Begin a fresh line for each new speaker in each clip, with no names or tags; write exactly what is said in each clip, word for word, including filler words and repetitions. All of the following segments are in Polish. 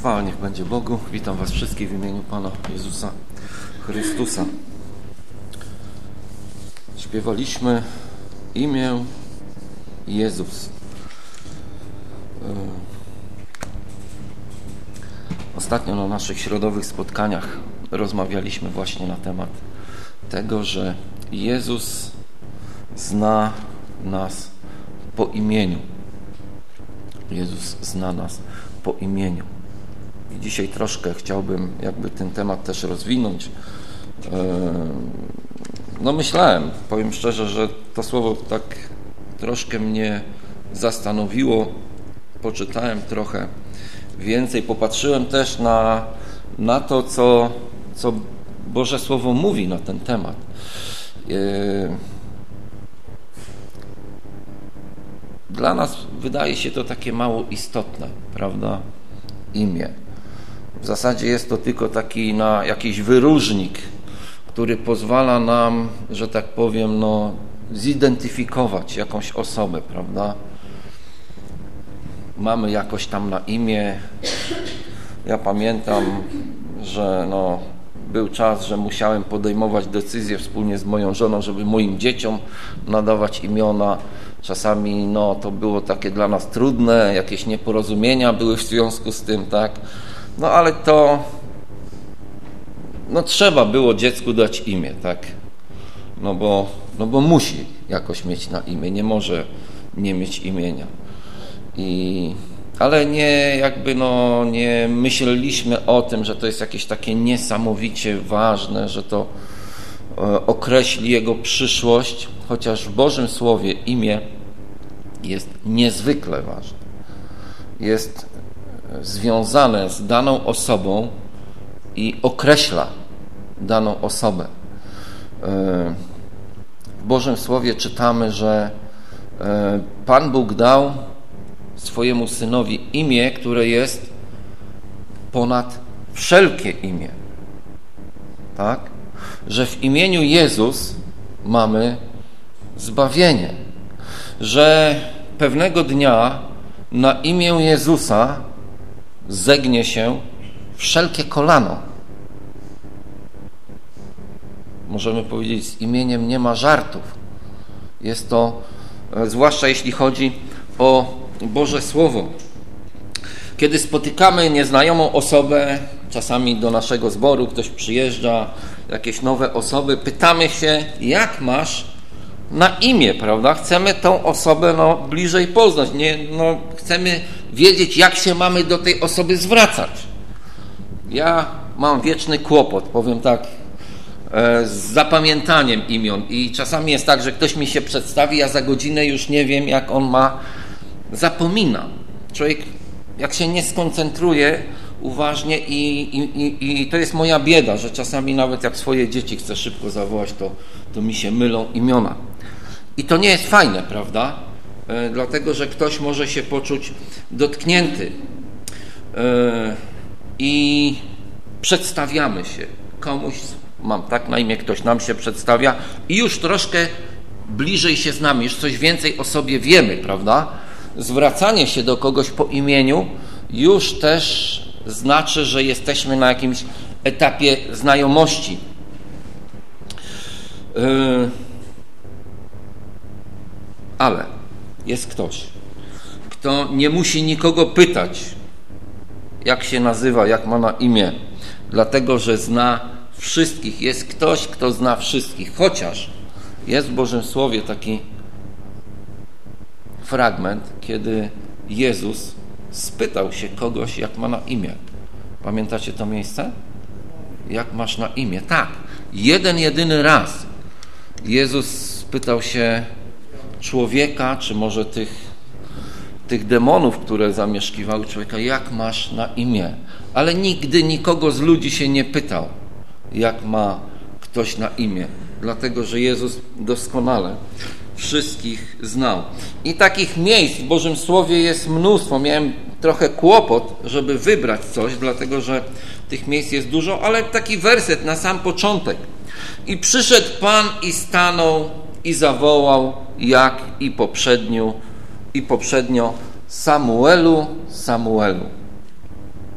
Chwała niech będzie Bogu. Witam Was wszystkich w imieniu Pana Jezusa Chrystusa. Śpiewaliśmy imię Jezus. Ostatnio na naszych środowych spotkaniach rozmawialiśmy właśnie na temat tego, że Jezus zna nas po imieniu. Jezus zna nas po imieniu. I dzisiaj troszkę chciałbym jakby ten temat też rozwinąć. No myślałem, powiem szczerze, że to słowo tak troszkę mnie zastanowiło. Poczytałem trochę więcej, popatrzyłem też na, na to, co, co Boże Słowo mówi na ten temat. Dla nas wydaje się to takie mało istotne, prawda? Imię. W zasadzie jest to tylko taki na jakiś wyróżnik, który pozwala nam, że tak powiem, no, zidentyfikować jakąś osobę, prawda? Mamy jakoś tam na imię. Ja pamiętam, że no, był czas, że musiałem podejmować decyzje wspólnie z moją żoną, żeby moim dzieciom nadawać imiona. Czasami no, to było takie dla nas trudne, jakieś nieporozumienia były w związku z tym, tak? No ale to no, trzeba było dziecku dać imię, tak? No bo, no bo musi jakoś mieć na imię, nie może nie mieć imienia. I, ale nie jakby no, nie myśleliśmy o tym, że to jest jakieś takie niesamowicie ważne, że to e, określi jego przyszłość, chociaż w Bożym Słowie imię jest niezwykle ważne. Jest związane z daną osobą i określa daną osobę. W Bożym Słowie czytamy, że Pan Bóg dał swojemu Synowi imię, które jest ponad wszelkie imię. Tak? Że w imieniu Jezus mamy zbawienie. Że pewnego dnia na imię Jezusa zegnie się wszelkie kolano. Możemy powiedzieć, z imieniem nie ma żartów. Jest to, zwłaszcza jeśli chodzi o Boże Słowo. Kiedy spotykamy nieznajomą osobę, czasami do naszego zboru ktoś przyjeżdża, jakieś nowe osoby, pytamy się, jak masz na imię, prawda? Chcemy tą osobę no, bliżej poznać. Nie, no, chcemy wiedzieć, jak się mamy do tej osoby zwracać. Ja mam wieczny kłopot, powiem tak, z zapamiętaniem imion. I czasami jest tak, że ktoś mi się przedstawi, a za godzinę już nie wiem, jak on ma. Zapomina. Człowiek, jak się nie skoncentruje uważnie i, i, i to jest moja bieda, że czasami nawet jak swoje dzieci chcę szybko zawołać, to, to mi się mylą imiona. I to nie jest fajne, prawda? E, dlatego, że ktoś może się poczuć dotknięty. E, I przedstawiamy się komuś, mam tak na imię, ktoś nam się przedstawia i już troszkę bliżej się znamy, już coś więcej o sobie wiemy, prawda? Zwracanie się do kogoś po imieniu już też znaczy, że jesteśmy na jakimś etapie znajomości. Yy, ale jest ktoś, kto nie musi nikogo pytać, jak się nazywa, jak ma na imię, dlatego, że zna wszystkich. Jest ktoś, kto zna wszystkich, chociaż jest w Bożym Słowie taki fragment, kiedy Jezus spytał się kogoś, jak ma na imię. Pamiętacie to miejsce? Jak masz na imię? Tak. Jeden, jedyny raz Jezus spytał się człowieka, czy może tych, tych demonów, które zamieszkiwały człowieka, jak masz na imię? Ale nigdy nikogo z ludzi się nie pytał, jak ma ktoś na imię. Dlatego, że Jezus doskonale wszystkich znał. I takich miejsc w Bożym Słowie jest mnóstwo. Miałem trochę kłopot, żeby wybrać coś, dlatego, że tych miejsc jest dużo, ale taki werset na sam początek. I przyszedł Pan i stanął i zawołał, jak i poprzednio, i poprzednio Samuelu, Samuelu.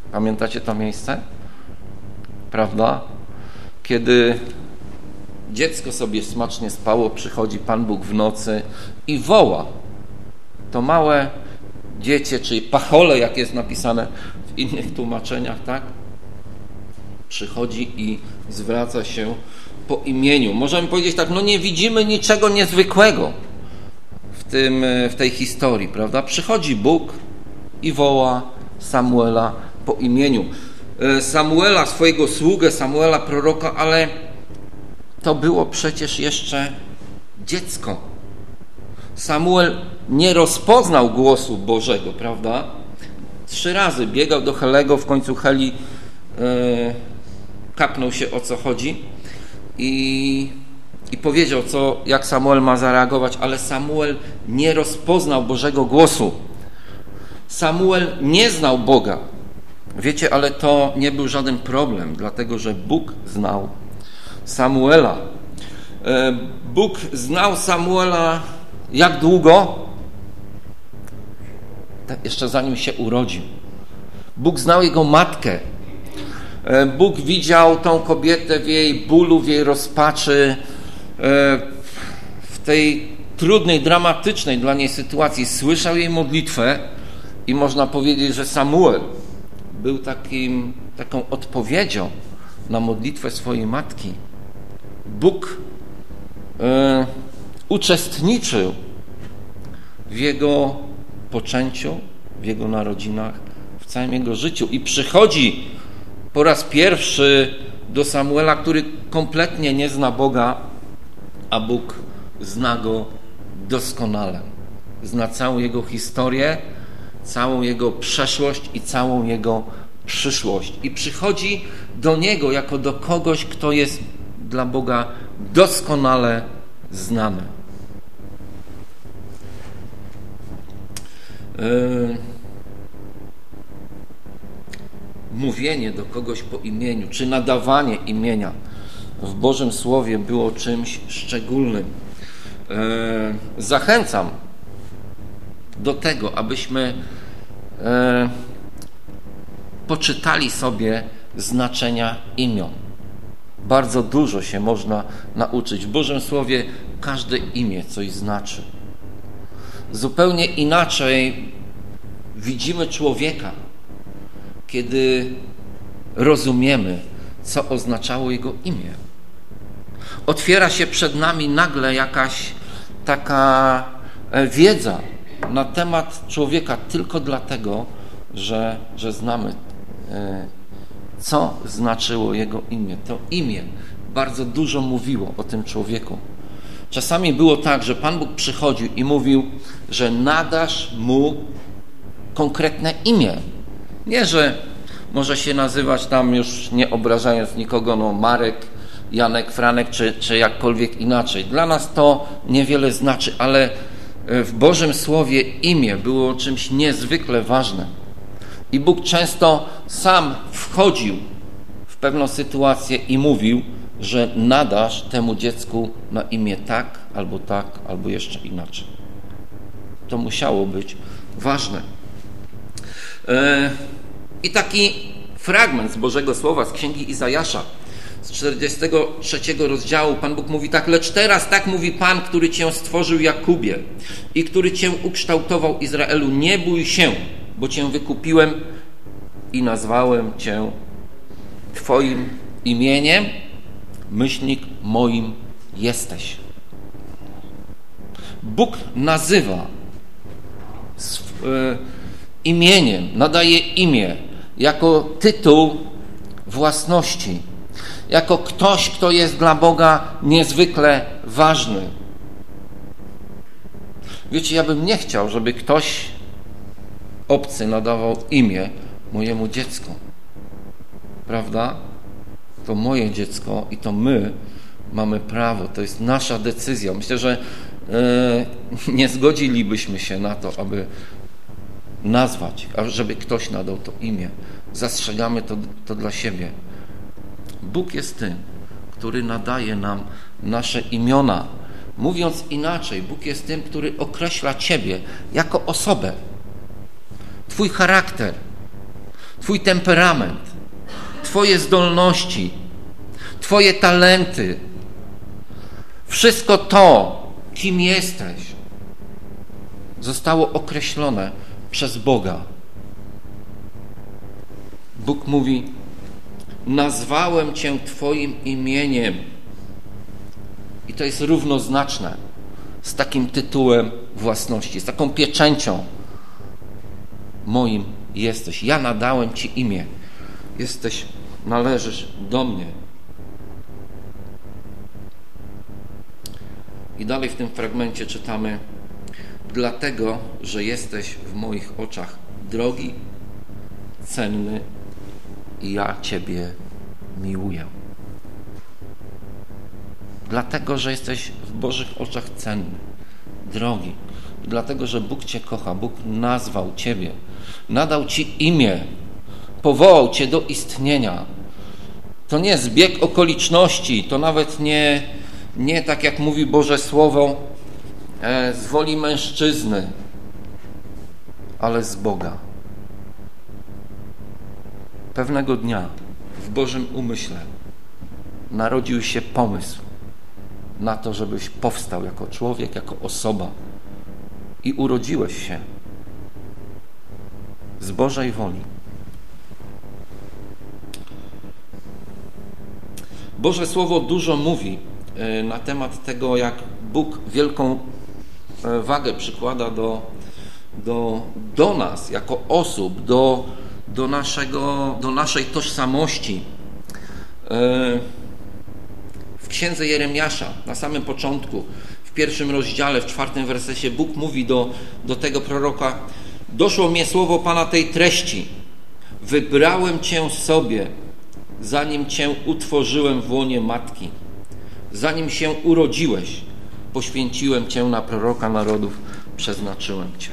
Pamiętacie to miejsce? Prawda? Kiedy dziecko sobie smacznie spało, przychodzi Pan Bóg w nocy i woła. To małe dziecię, czyli pachole, jak jest napisane w innych tłumaczeniach, tak? Przychodzi i zwraca się po imieniu. Możemy powiedzieć tak, no nie widzimy niczego niezwykłego w, tym, w tej historii, prawda? Przychodzi Bóg i woła Samuela po imieniu. Samuela, swojego sługę, Samuela proroka, ale to było przecież jeszcze dziecko. Samuel nie rozpoznał głosu Bożego, prawda? Trzy razy biegał do Helego, w końcu Heli yy, kapnął się, o co chodzi i, i powiedział, co, jak Samuel ma zareagować, ale Samuel nie rozpoznał Bożego głosu. Samuel nie znał Boga. Wiecie, ale to nie był żaden problem, dlatego że Bóg znał Samuela. Bóg znał Samuela jak długo? Jeszcze zanim się urodził. Bóg znał jego matkę. Bóg widział tą kobietę w jej bólu, w jej rozpaczy, w tej trudnej, dramatycznej dla niej sytuacji. Słyszał jej modlitwę i można powiedzieć, że Samuel był takim, taką odpowiedzią na modlitwę swojej matki. Bóg e, uczestniczył w jego poczęciu, w jego narodzinach, w całym jego życiu i przychodzi po raz pierwszy do Samuela, który kompletnie nie zna Boga, a Bóg zna go doskonale. Zna całą jego historię, całą jego przeszłość i całą jego przyszłość. I przychodzi do niego jako do kogoś, kto jest dla Boga doskonale znany. Yy... Mówienie do kogoś po imieniu, czy nadawanie imienia w Bożym Słowie było czymś szczególnym. Yy... Zachęcam do tego, abyśmy e, poczytali sobie znaczenia imion. Bardzo dużo się można nauczyć. W Bożym Słowie każde imię coś znaczy. Zupełnie inaczej widzimy człowieka, kiedy rozumiemy, co oznaczało jego imię. Otwiera się przed nami nagle jakaś taka wiedza na temat człowieka tylko dlatego, że, że znamy, co znaczyło jego imię. To imię bardzo dużo mówiło o tym człowieku. Czasami było tak, że Pan Bóg przychodził i mówił, że nadasz mu konkretne imię. Nie, że może się nazywać tam, już nie obrażając nikogo, no Marek, Janek, Franek, czy, czy jakkolwiek inaczej. Dla nas to niewiele znaczy, ale w Bożym Słowie imię było czymś niezwykle ważnym. I Bóg często sam wchodził w pewną sytuację i mówił, że nadasz temu dziecku na imię tak, albo tak, albo jeszcze inaczej. To musiało być ważne. I taki fragment z Bożego Słowa, z Księgi Izajasza, z czterdziestego trzeciego rozdziału, Pan Bóg mówi tak: lecz teraz tak mówi Pan, który cię stworzył, Jakubie, i który cię ukształtował, Izraelu, nie bój się, bo cię wykupiłem i nazwałem cię Twoim imieniem, myślnik moim jesteś. Bóg nazywa imieniem, nadaje imię jako tytuł własności, jako ktoś, kto jest dla Boga niezwykle ważny. Wiecie, ja bym nie chciał, żeby ktoś obcy nadawał imię mojemu dziecku. Prawda? To moje dziecko i to my mamy prawo, to jest nasza decyzja. Myślę, że yy, nie zgodzilibyśmy się na to, aby nazwać, a żeby ktoś nadał to imię. Zastrzegamy to, to dla siebie. Bóg jest tym, który nadaje nam nasze imiona. Mówiąc inaczej, Bóg jest tym, który określa ciebie jako osobę. Twój charakter, Twój temperament, Twoje zdolności, Twoje talenty, wszystko to, kim jesteś, zostało określone przez Boga. Bóg mówi: nazwałem Cię Twoim imieniem. I to jest równoznaczne z takim tytułem własności, z taką pieczęcią. Moim jesteś. Ja nadałem Ci imię. Jesteś, należysz do mnie. I dalej w tym fragmencie czytamy: dlatego, że jesteś w moich oczach drogi, cenny i ja Ciebie miłuję. Dlatego, że jesteś w Bożych oczach cenny, drogi. Dlatego, że Bóg Cię kocha. Bóg nazwał Ciebie. Nadał Ci imię. Powołał Cię do istnienia. To nie zbieg okoliczności. To nawet nie, nie tak jak mówi Boże Słowo, e, z woli mężczyzny, ale z Boga. Pewnego dnia w Bożym umyśle narodził się pomysł na to, żebyś powstał jako człowiek, jako osoba i urodziłeś się z Bożej woli. Boże Słowo dużo mówi na temat tego, jak Bóg wielką wagę przykłada do, do, do nas jako osób, do, do, naszego, do naszej tożsamości. W księdze Jeremiasza, na samym początku, w pierwszym rozdziale, w czwartym wersecie, Bóg mówi do, do tego proroka: doszło mnie słowo Pana tej treści: wybrałem Cię sobie, zanim Cię utworzyłem w łonie matki. Zanim się urodziłeś, poświęciłem Cię na proroka narodów, przeznaczyłem Cię.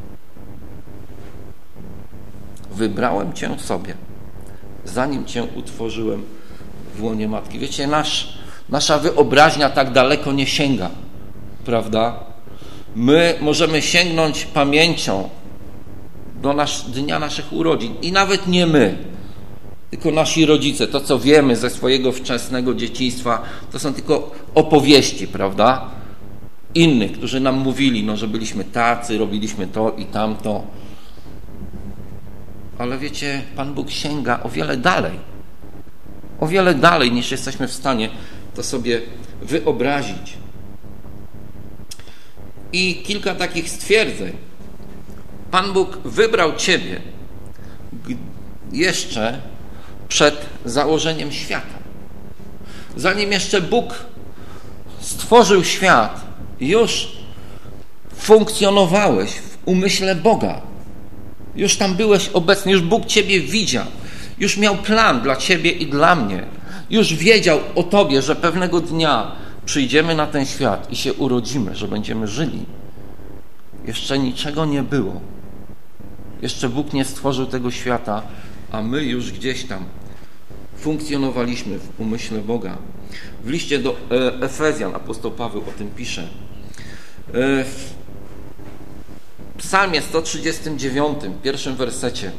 Wybrałem Cię sobie, zanim Cię utworzyłem w łonie matki. Wiecie, nasz, nasza wyobraźnia tak daleko nie sięga, prawda? My możemy sięgnąć pamięcią do nasz, dnia naszych urodzin i nawet nie my, tylko nasi rodzice. To, co wiemy ze swojego wczesnego dzieciństwa, to są tylko opowieści, prawda? Innych, którzy nam mówili, no, że byliśmy tacy, robiliśmy to i tamto. Ale wiecie, Pan Bóg sięga o wiele dalej. O wiele dalej, niż jesteśmy w stanie to sobie wyobrazić. I kilka takich stwierdzeń. Pan Bóg wybrał Ciebie jeszcze przed założeniem świata. Zanim jeszcze Bóg stworzył świat, już funkcjonowałeś w umyśle Boga. Już tam byłeś obecny, już Bóg Ciebie widział. Już miał plan dla Ciebie i dla mnie. Już wiedział o Tobie, że pewnego dnia przyjdziemy na ten świat i się urodzimy, że będziemy żyli. Jeszcze niczego nie było. Jeszcze Bóg nie stworzył tego świata, a my już gdzieś tam funkcjonowaliśmy w umyśle Boga. W liście do Efezjan apostoł Paweł o tym pisze. W Psalmie sto trzydziestym dziewiątym, pierwszym wersecie,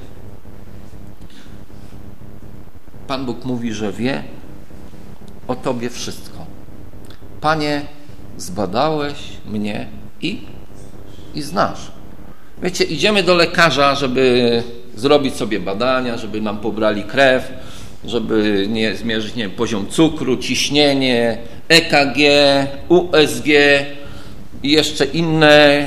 Pan Bóg mówi, że wie o Tobie wszystko. Panie, zbadałeś mnie i, i znasz. Wiecie, idziemy do lekarza, żeby zrobić sobie badania, żeby nam pobrali krew, żeby nie zmierzyć, nie wiem, poziom cukru, ciśnienie, E K G, U S G i jeszcze inne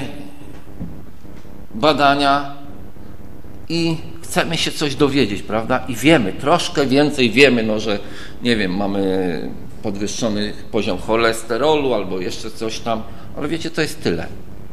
badania i chcemy się coś dowiedzieć, prawda? I wiemy, troszkę więcej wiemy, no, że nie wiem, mamy podwyższony poziom cholesterolu albo jeszcze coś tam, ale wiecie, to jest tyle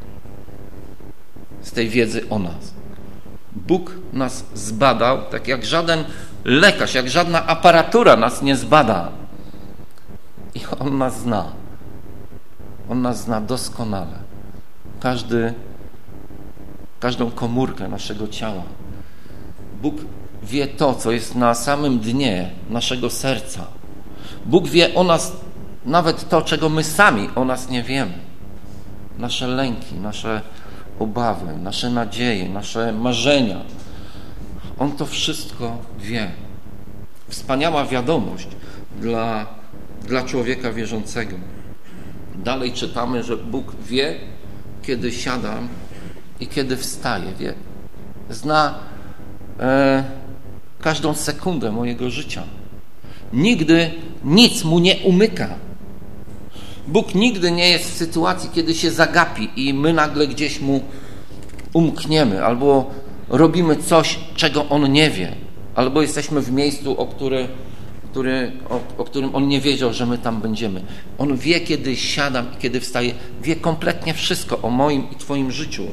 z tej wiedzy o nas. Bóg nas zbadał, tak jak żaden lekarz, jak żadna aparatura nas nie zbada. I On nas zna. On nas zna doskonale. Każdy, każdą komórkę naszego ciała. Bóg wie to, co jest na samym dnie naszego serca. Bóg wie o nas nawet to, czego my sami o nas nie wiemy. Nasze lęki, nasze obawy, nasze nadzieje, nasze marzenia. On to wszystko wie. Wspaniała wiadomość dla, dla człowieka wierzącego. Dalej czytamy, że Bóg wie, kiedy siadam i kiedy wstaję. Wie. Zna e, każdą sekundę mojego życia. Nigdy nic mu nie umyka. Bóg nigdy nie jest w sytuacji, kiedy się zagapi i my nagle gdzieś mu umkniemy, albo robimy coś, czego on nie wie, albo jesteśmy w miejscu, o, który, który, o, o którym on nie wiedział, że my tam będziemy. On wie, kiedy siadam i kiedy wstaję. Wie kompletnie wszystko o moim i twoim życiu.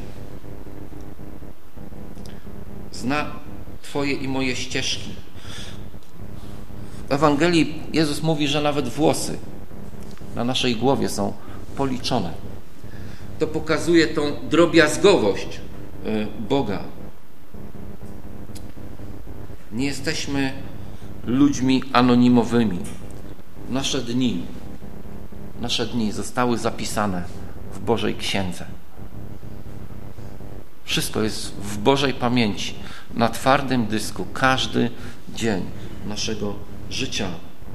Zna twoje i moje ścieżki. W Ewangelii Jezus mówi, że nawet włosy na naszej głowie są policzone. To pokazuje tą drobiazgowość Boga. Nie jesteśmy ludźmi anonimowymi. Nasze dni, nasze dni zostały zapisane w Bożej Księdze. Wszystko jest w Bożej pamięci, na twardym dysku, każdy dzień naszego życia.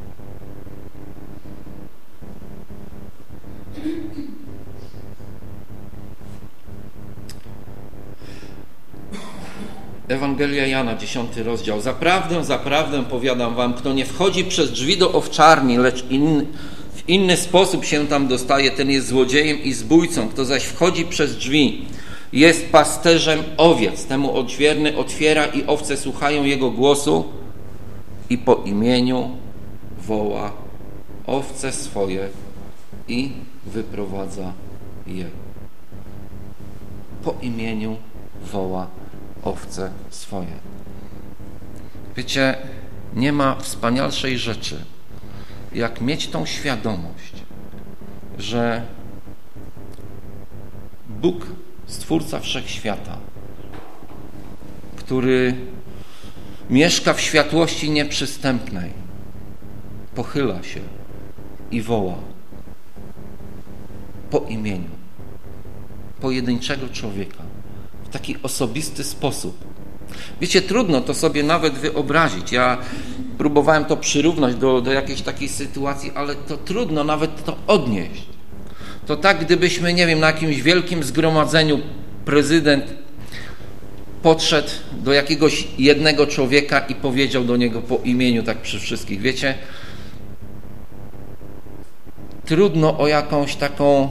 Ewangelia Jana, dziesiąty rozdział. Zaprawdę, zaprawdę powiadam wam, kto nie wchodzi przez drzwi do owczarni, lecz in, w inny sposób się tam dostaje, ten jest złodziejem i zbójcą. Kto zaś wchodzi przez drzwi, jest pasterzem owiec. Temu odźwierny otwiera i owce słuchają jego głosu i po imieniu woła owce swoje i wyprowadza je. Po imieniu woła owce swoje. Wiecie, nie ma wspanialszej rzeczy, jak mieć tą świadomość, że Bóg, Stwórca Wszechświata, który mieszka w światłości nieprzystępnej, pochyla się i woła po imieniu pojedynczego człowieka w taki osobisty sposób. Wiecie, trudno to sobie nawet wyobrazić. Ja próbowałem to przyrównać do, do jakiejś takiej sytuacji, ale to trudno nawet to odnieść. To tak, gdybyśmy, nie wiem, na jakimś wielkim zgromadzeniu prezydent podszedł do jakiegoś jednego człowieka i powiedział do niego po imieniu, tak przy wszystkich. Wiecie, trudno o jakąś taką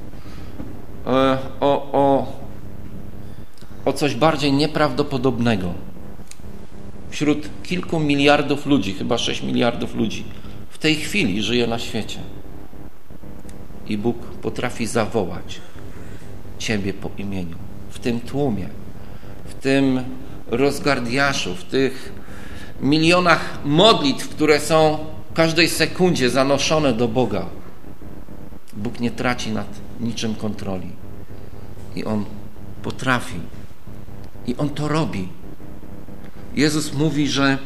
o, o, o coś bardziej nieprawdopodobnego. Wśród kilku miliardów ludzi, chyba sześć miliardów ludzi, w tej chwili żyje na świecie. I Bóg potrafi zawołać Ciebie po imieniu. W tym tłumie, w tym rozgardiaszu, w tych milionach modlitw, które są w każdej sekundzie zanoszone do Boga. Bóg nie traci nad niczym kontroli. I On potrafi. I On to robi. Jezus mówi, że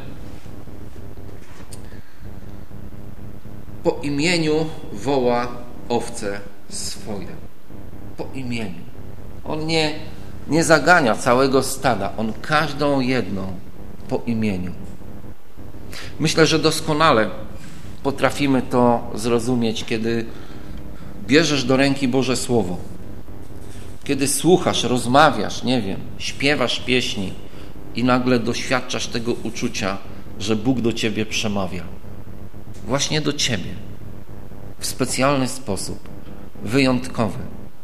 po imieniu woła owce swoje. Po imieniu. On nie, nie zagania całego stada. On każdą jedną po imieniu. Myślę, że doskonale potrafimy to zrozumieć, kiedy bierzesz do ręki Boże Słowo. Kiedy słuchasz, rozmawiasz, nie wiem, śpiewasz pieśni i nagle doświadczasz tego uczucia, że Bóg do ciebie przemawia. Właśnie do ciebie. W specjalny sposób. Wyjątkowy.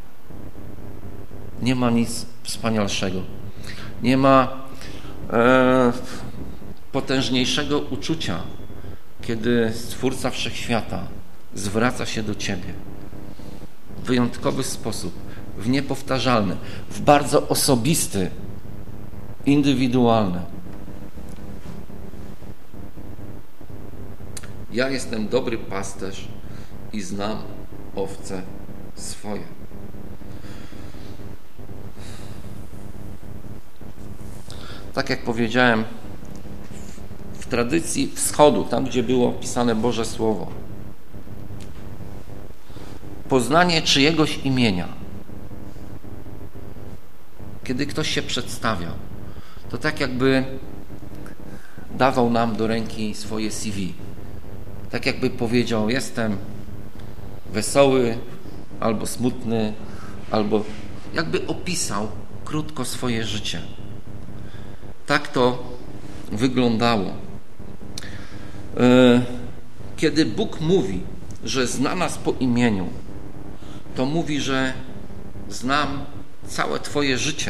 Nie ma nic wspanialszego. Nie ma e, potężniejszego uczucia, kiedy Stwórca Wszechświata zwraca się do ciebie. W wyjątkowy sposób. W niepowtarzalny. W bardzo osobisty, indywidualny. Ja jestem dobry pasterz i znam owce swoje. Tak jak powiedziałem, w tradycji wschodu, tam gdzie było pisane Boże Słowo, poznanie czyjegoś imienia, kiedy ktoś się przedstawiał, to tak jakby dawał nam do ręki swoje C V. Tak jakby powiedział, jestem wesoły, albo smutny, albo jakby opisał krótko swoje życie. Tak to wyglądało. Kiedy Bóg mówi, że zna nas po imieniu, to mówi, że znam całe Twoje życie.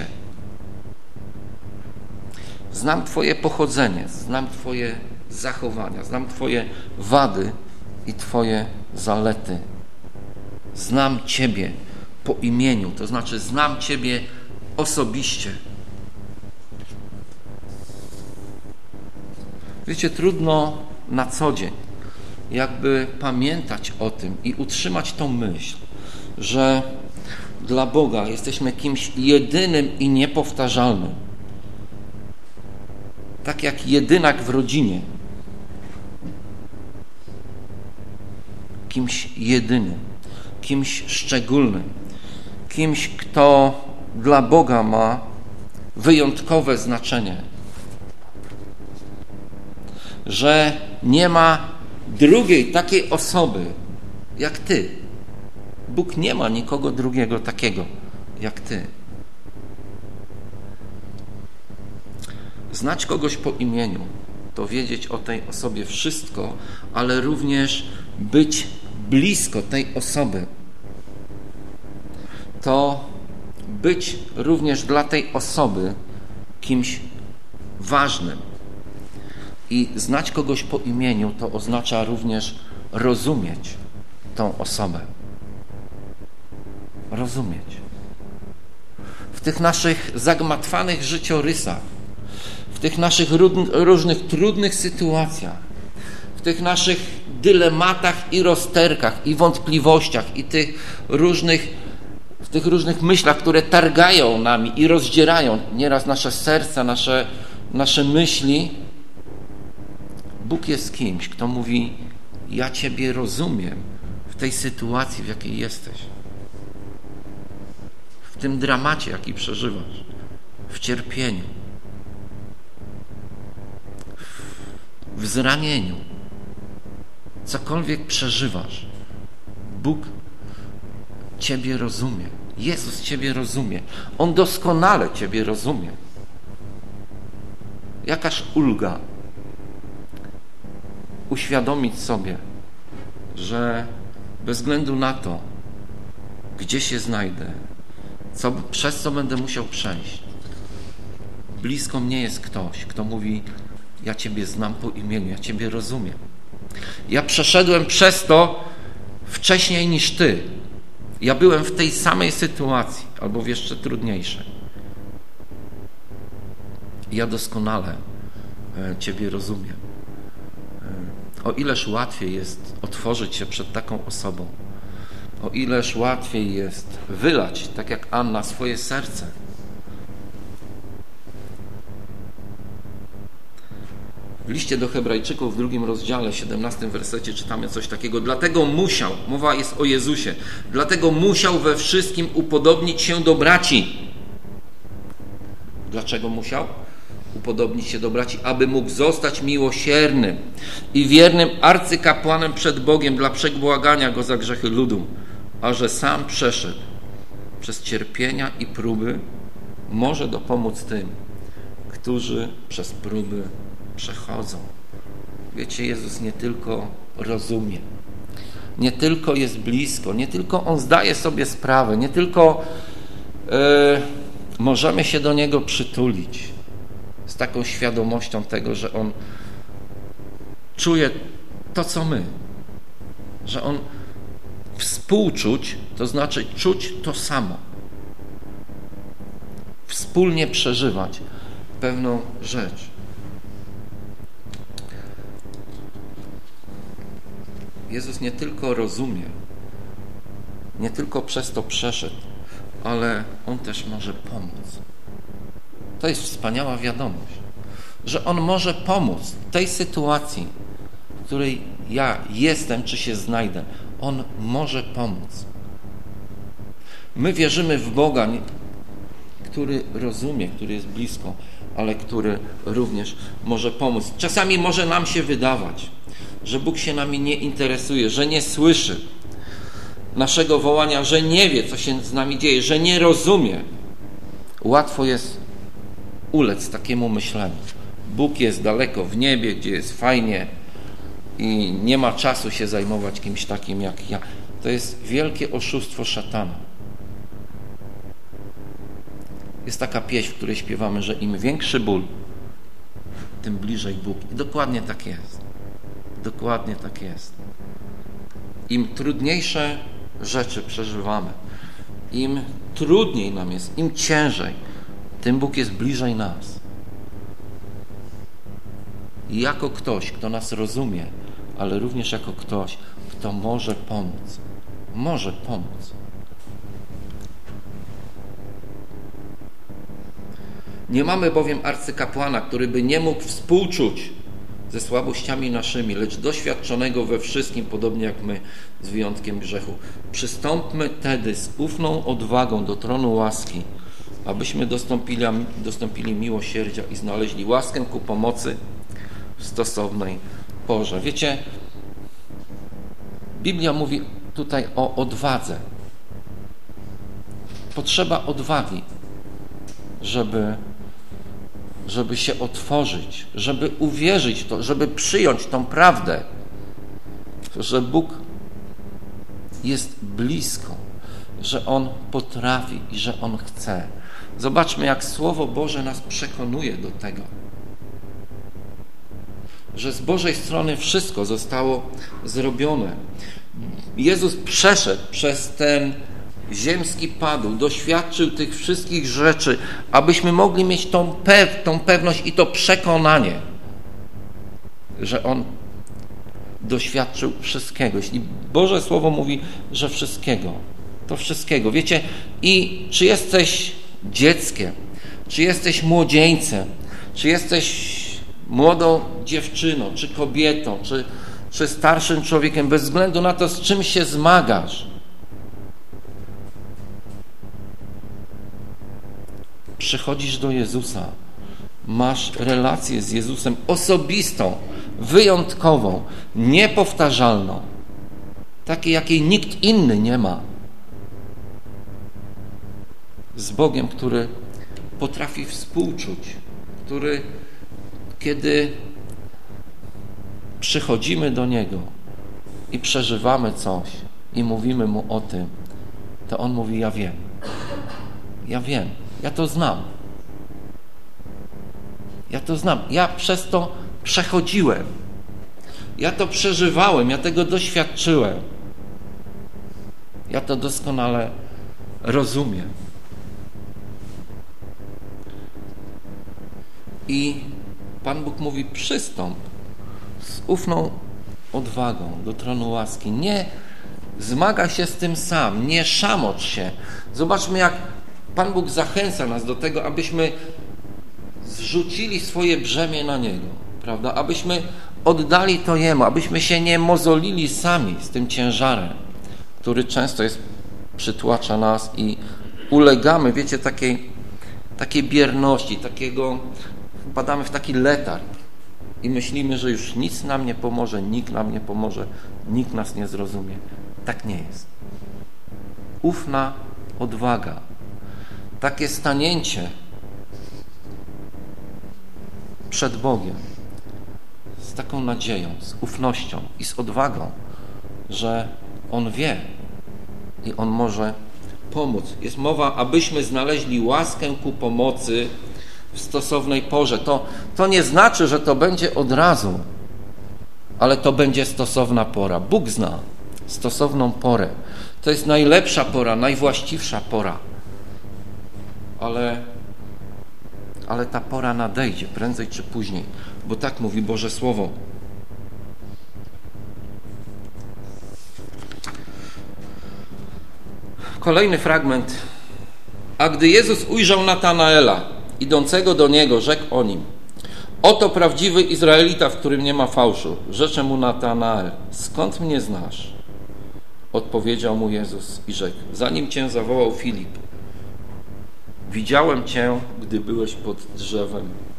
Znam Twoje pochodzenie, znam Twoje zachowania, znam Twoje wady i Twoje zalety. Znam Ciebie po imieniu, to znaczy znam Ciebie osobiście. Wiecie, trudno na co dzień jakby pamiętać o tym i utrzymać tą myśl, że dla Boga jesteśmy kimś jedynym i niepowtarzalnym. Tak jak jedynak w rodzinie. Kimś jedynym, kimś szczególnym, kimś, kto dla Boga ma wyjątkowe znaczenie. Że nie ma drugiej takiej osoby jak Ty. Bóg nie ma nikogo drugiego takiego jak Ty. Znać kogoś po imieniu to wiedzieć o tej osobie wszystko, ale również być blisko tej osoby. To być również dla tej osoby kimś ważnym. I znać kogoś po imieniu to oznacza również rozumieć tą osobę. Rozumieć. W tych naszych zagmatwanych życiorysach, w tych naszych różnych trudnych sytuacjach, w tych naszych dylematach i rozterkach i wątpliwościach i tych różnych, w tych różnych myślach, które targają nami i rozdzierają nieraz nasze serca, nasze, nasze myśli, Bóg jest kimś, kto mówi: ja Ciebie rozumiem w tej sytuacji, w jakiej jesteś. W tym dramacie, jaki przeżywasz. W cierpieniu. W zranieniu. Cokolwiek przeżywasz. Bóg Ciebie rozumie. Jezus Ciebie rozumie. On doskonale Ciebie rozumie. Jakaż ulga uświadomić sobie, że bez względu na to, gdzie się znajdę, co, przez co będę musiał przejść, blisko mnie jest ktoś, kto mówi: ja Ciebie znam po imieniu, ja Ciebie rozumiem. Ja przeszedłem przez to wcześniej niż Ty. Ja byłem w tej samej sytuacji, albo w jeszcze trudniejszej. Ja doskonale Ciebie rozumiem. O ileż łatwiej jest otworzyć się przed taką osobą. O ileż łatwiej jest wylać, tak jak Anna, swoje serce. W liście do Hebrajczyków w drugim rozdziale, siedemnastym wersecie czytamy coś takiego. Dlatego musiał, mowa jest o Jezusie, dlatego musiał we wszystkim upodobnić się do braci. Dlaczego musiał upodobnić się do braci? Aby mógł zostać miłosiernym i wiernym arcykapłanem przed Bogiem dla przebłagania Go za grzechy ludu, a że sam przeszedł przez cierpienia i próby, może dopomóc tym, którzy przez próby przechodzą. Wiecie, Jezus nie tylko rozumie, nie tylko jest blisko, nie tylko On zdaje sobie sprawę, nie tylko yy, możemy się do Niego przytulić z taką świadomością tego, że On czuje to, co my, że On współczuć, to znaczy czuć to samo, wspólnie przeżywać pewną rzecz. Jezus nie tylko rozumie, nie tylko przez to przeszedł, ale On też może pomóc. To jest wspaniała wiadomość, że On może pomóc tej sytuacji, w której ja jestem, czy się znajdę. On może pomóc. My wierzymy w Boga, który rozumie, który jest blisko, ale który również może pomóc. Czasami może nam się wydawać, że Bóg się nami nie interesuje, że nie słyszy naszego wołania, że nie wie, co się z nami dzieje, że nie rozumie. Łatwo jest ulec takiemu myśleniu. Bóg jest daleko w niebie, gdzie jest fajnie i nie ma czasu się zajmować kimś takim jak ja. To jest wielkie oszustwo szatana. Jest taka pieśń, w której śpiewamy, że im większy ból, tym bliżej Bóg. I dokładnie tak jest. Dokładnie tak jest. Im trudniejsze rzeczy przeżywamy, im trudniej nam jest, im ciężej, tym Bóg jest bliżej nas. I jako ktoś, kto nas rozumie, ale również jako ktoś, kto może pomóc. Może pomóc. Nie mamy bowiem arcykapłana, który by nie mógł współczuć ze słabościami naszymi, lecz doświadczonego we wszystkim, podobnie jak my, z wyjątkiem grzechu. Przystąpmy tedy z ufną odwagą do tronu łaski, abyśmy dostąpili, dostąpili miłosierdzia i znaleźli łaskę ku pomocy w stosownej porze. Wiecie, Biblia mówi tutaj o odwadze. Potrzeba odwagi, żeby żeby się otworzyć, żeby uwierzyć w to, żeby przyjąć tą prawdę, że Bóg jest blisko, że On potrafi i że On chce. Zobaczmy, jak Słowo Boże nas przekonuje do tego, że z Bożej strony wszystko zostało zrobione. Jezus przeszedł przez ten ziemski padł, doświadczył tych wszystkich rzeczy, abyśmy mogli mieć tą, pew, tą pewność i to przekonanie, że On doświadczył wszystkiego. Jeśli Boże Słowo mówi, że wszystkiego, to wszystkiego. Wiecie, i czy jesteś dzieckiem, czy jesteś młodzieńcem, czy jesteś młodą dziewczyną, czy kobietą, czy, czy starszym człowiekiem, bez względu na to, z czym się zmagasz, przychodzisz do Jezusa, masz relację z Jezusem osobistą, wyjątkową, niepowtarzalną, takiej, jakiej nikt inny nie ma. Z Bogiem, który potrafi współczuć, który, kiedy przychodzimy do Niego i przeżywamy coś i mówimy Mu o tym, to On mówi: ja wiem, ja wiem. Ja to znam. Ja to znam. Ja przez to przechodziłem. Ja to przeżywałem. Ja tego doświadczyłem. Ja to doskonale rozumiem. I Pan Bóg mówi: przystąp z ufną odwagą do tronu łaski. Nie zmaga się z tym sam. Nie szamocz się. Zobaczmy, jak Pan Bóg zachęca nas do tego, abyśmy zrzucili swoje brzemię na Niego, prawda? Abyśmy oddali to Jemu, abyśmy się nie mozolili sami z tym ciężarem, który często jest, przytłacza nas i ulegamy, wiecie, takiej, takiej bierności, takiego, wpadamy w taki letarg i myślimy, że już nic nam nie pomoże, nikt nam nie pomoże, nikt nas nie zrozumie. Tak nie jest. Ufna odwaga, takie stanięcie przed Bogiem z taką nadzieją, z ufnością i z odwagą, że On wie i On może pomóc. Jest mowa, abyśmy znaleźli łaskę ku pomocy w stosownej porze. To, to nie znaczy, że to będzie od razu, ale to będzie stosowna pora. Bóg zna stosowną porę. To jest najlepsza pora, najwłaściwsza pora. Ale, ale ta pora nadejdzie prędzej czy później, bo tak mówi Boże Słowo. Kolejny fragment. A gdy Jezus ujrzał Natanaela, idącego do Niego, rzekł o nim: oto prawdziwy Izraelita, w którym nie ma fałszu. Rzecze mu Natanael: skąd mnie znasz? Odpowiedział mu Jezus i rzekł: zanim Cię zawołał Filip, widziałem Cię, gdy byłeś pod drzewem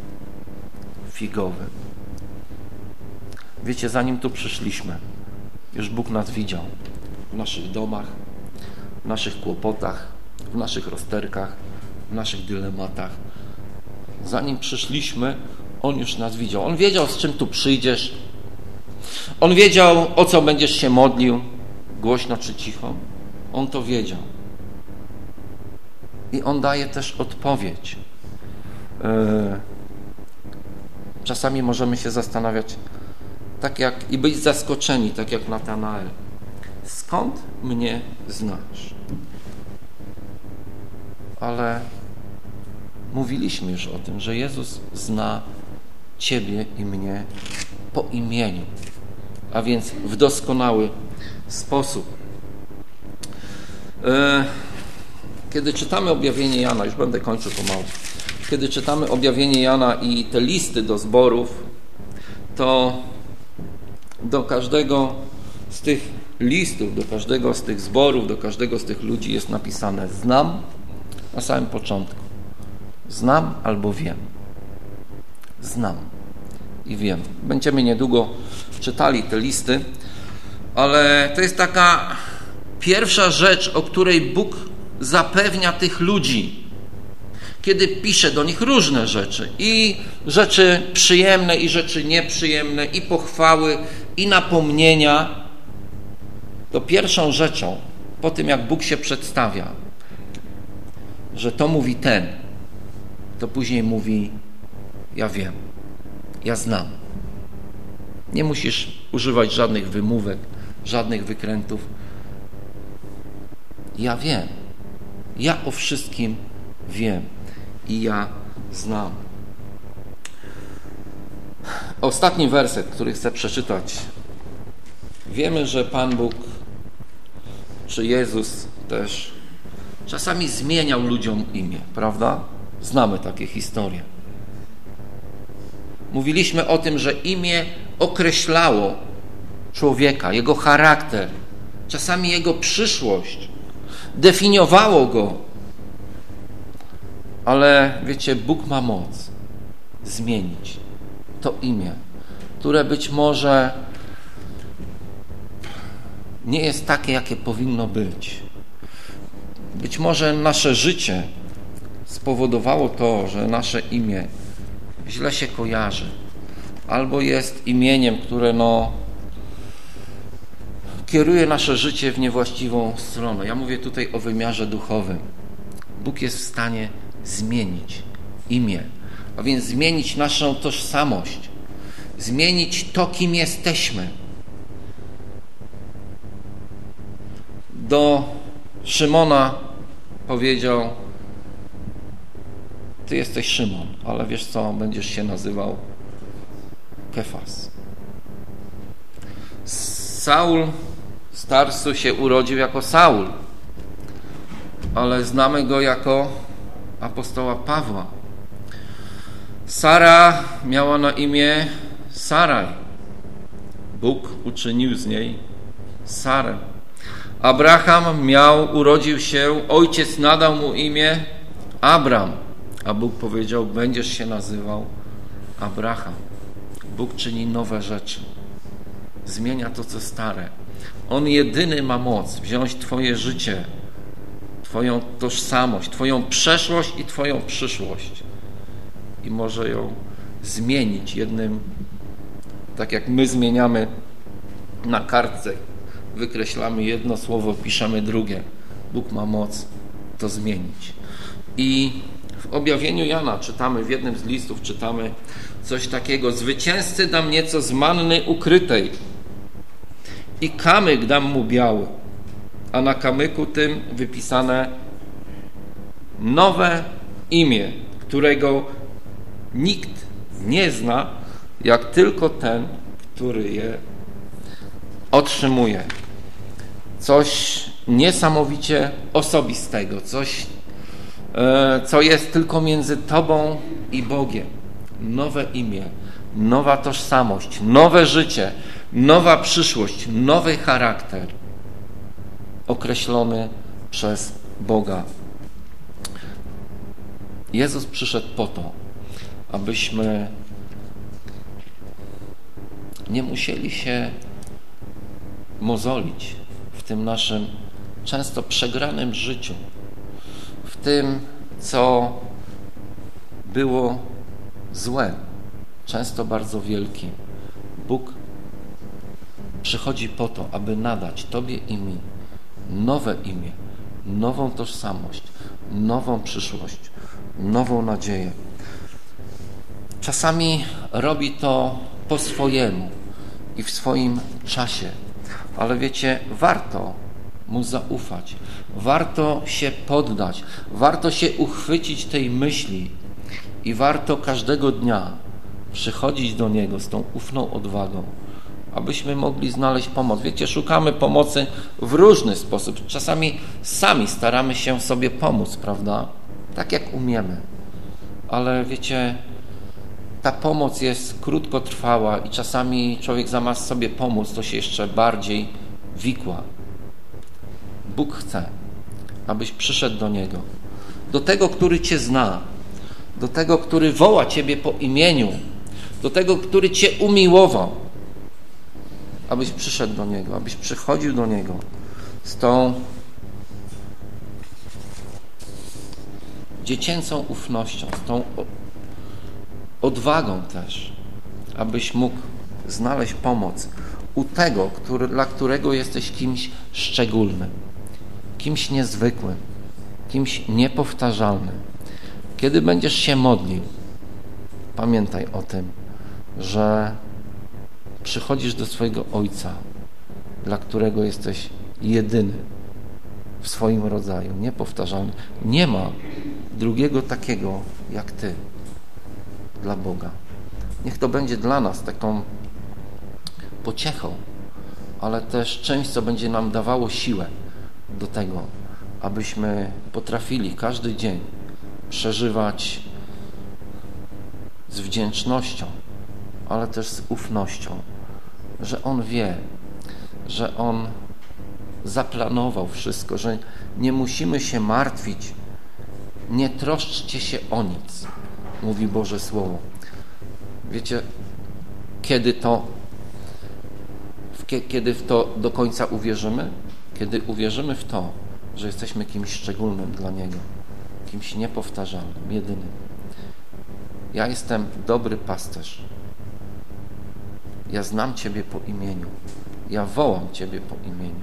figowym. Wiecie, zanim tu przyszliśmy, już Bóg nas widział w naszych domach, w naszych kłopotach, w naszych rozterkach, w naszych dylematach. Zanim przyszliśmy, On już nas widział. On wiedział, z czym tu przyjdziesz. On wiedział, o co będziesz się modlił, głośno czy cicho. On to wiedział. I On daje też odpowiedź. Czasami możemy się zastanawiać, tak jak i być zaskoczeni, tak jak Natanael. Skąd mnie znasz? Ale mówiliśmy już o tym, że Jezus zna Ciebie i mnie po imieniu, a więc w doskonały sposób. Kiedy czytamy objawienie Jana, już będę kończył pomału, kiedy czytamy objawienie Jana i te listy do zborów, to do każdego z tych listów, do każdego z tych zborów, do każdego z tych ludzi jest napisane znam na samym początku. Znam albo wiem. Znam i wiem. Będziemy niedługo czytali te listy, ale to jest taka pierwsza rzecz, o której Bóg zapewnia tych ludzi, kiedy pisze do nich różne rzeczy. I rzeczy przyjemne, i rzeczy nieprzyjemne, i pochwały, i napomnienia. To pierwszą rzeczą, po tym jak Bóg się przedstawia, że to mówi ten, to później mówi ja wiem, ja znam. Nie musisz używać żadnych wymówek, żadnych wykrętów. Ja wiem. Ja o wszystkim wiem i ja znam. Ostatni werset, który chcę przeczytać. Wiemy, że Pan Bóg, czy Jezus też czasami zmieniał ludziom imię, prawda? Znamy takie historie. Mówiliśmy o tym, że imię określało człowieka, jego charakter, czasami jego przyszłość, definiowało go. Ale wiecie, Bóg ma moc zmienić to imię, które być może nie jest takie, jakie powinno być. Być może nasze życie spowodowało to, że nasze imię źle się kojarzy, albo jest imieniem, które no kieruje nasze życie w niewłaściwą stronę. Ja mówię tutaj o wymiarze duchowym. Bóg jest w stanie zmienić imię, a więc zmienić naszą tożsamość, zmienić to, kim jesteśmy. Do Szymona powiedział: ty jesteś Szymon, ale wiesz co, będziesz się nazywał Kefas. Saul z Tarsu się urodził jako Saul, ale znamy go jako apostoła Pawła. Sara miała na imię Saraj. Bóg uczynił z niej Sarę. Abraham miał, urodził się, ojciec nadał mu imię Abram, a Bóg powiedział: będziesz się nazywał Abraham. Bóg czyni nowe rzeczy. Zmienia to, co stare. On jedyny ma moc wziąć twoje życie, twoją tożsamość, twoją przeszłość i twoją przyszłość i może ją zmienić jednym, tak jak my zmieniamy na kartce, wykreślamy jedno słowo, piszemy drugie. Bóg ma moc to zmienić. I w objawieniu Jana czytamy, w jednym z listów czytamy coś takiego: zwycięzcy dam nieco z manny ukrytej i kamyk dam mu biały, a na kamyku tym wypisane nowe imię, którego nikt nie zna, jak tylko ten, który je otrzymuje. Coś niesamowicie osobistego, coś, co jest tylko między tobą i Bogiem. Nowe imię, nowa tożsamość, nowe życie, nowa przyszłość, nowy charakter określony przez Boga. Jezus przyszedł po to, abyśmy nie musieli się mozolić w tym naszym często przegranym życiu, w tym, co było złe, często bardzo wielkim. Bóg przychodzi po to, aby nadać Tobie i mi nowe imię, nową tożsamość, nową przyszłość, nową nadzieję. Czasami robi to po swojemu i w swoim czasie, ale wiecie, warto Mu zaufać, warto się poddać, warto się uchwycić tej myśli i warto każdego dnia przychodzić do Niego z tą ufną odwagą, abyśmy mogli znaleźć pomoc. Wiecie, szukamy pomocy w różny sposób. Czasami sami staramy się sobie pomóc, prawda? Tak jak umiemy. Ale wiecie, ta pomoc jest krótkotrwała i czasami człowiek zamiast sobie pomóc, to się jeszcze bardziej wikła. Bóg chce, abyś przyszedł do Niego. Do tego, który Cię zna. Do tego, który woła Ciebie po imieniu. Do tego, który Cię umiłował. Abyś przyszedł do Niego, abyś przychodził do Niego z tą dziecięcą ufnością, z tą odwagą też, abyś mógł znaleźć pomoc u tego, który, dla którego jesteś kimś szczególnym, kimś niezwykłym, kimś niepowtarzalnym. Kiedy będziesz się modlił, pamiętaj o tym, że przychodzisz do swojego Ojca, dla którego jesteś jedyny w swoim rodzaju, niepowtarzalny. Nie ma drugiego takiego jak Ty dla Boga. Niech to będzie dla nas taką pociechą, ale też czymś, co będzie nam dawało siłę do tego, abyśmy potrafili każdy dzień przeżywać z wdzięcznością, ale też z ufnością, że On wie, że On zaplanował wszystko, że nie musimy się martwić. Nie troszczcie się o nic, mówi Boże Słowo. Wiecie, kiedy to, kiedy w to do końca uwierzymy? Kiedy uwierzymy w to, że jesteśmy kimś szczególnym dla Niego, kimś niepowtarzalnym, jedynym. Ja jestem dobry pasterz. Ja znam Ciebie po imieniu. Ja wołam Ciebie po imieniu.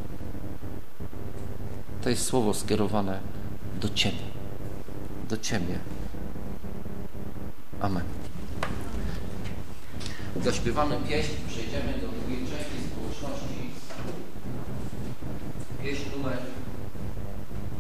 To jest słowo skierowane do Ciebie. Do Ciebie. Amen. Zaśpiewamy pieśń, przejdziemy do drugiej części społeczności. Pieśń numer